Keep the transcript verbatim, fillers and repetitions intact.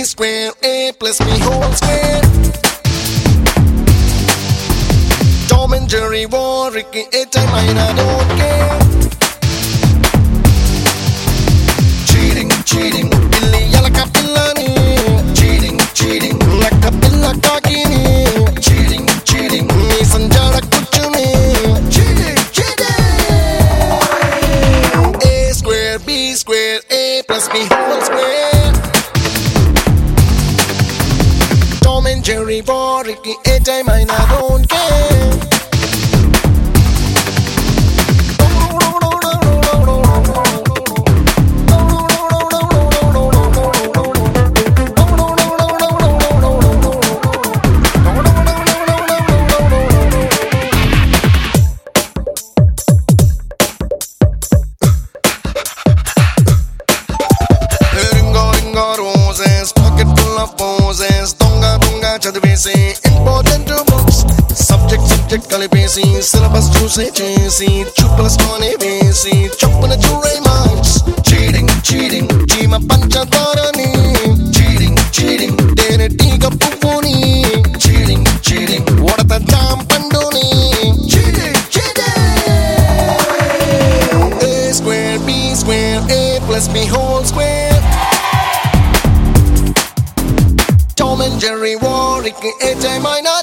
square, A plus B whole square. Tom and Jerry war, Ricky, a time I don't care. Cheating, cheating, Billy Yalaka Pillani. Cheating, cheating, Laka Pilla Kakini. Cheating, cheating, me Sanjara Kuchuni. Cheating, cheating. A square, B square, A plus B whole square. Tom and Jerry war, Ricky, a time I don't care. Important to books. Subject, subject, kalipesi. Syllabus choose chesi. Chuplas money basi. Chupana chure marks. Cheating, cheating. Chima pancha dharani. Cheating, cheating. Dene tiga pupuni. Cheating, cheating. What the jam pandoni. Cheating, cheating. A square, B square, A plus B whole square. Tom and Jerry war, Ricky, a time I know.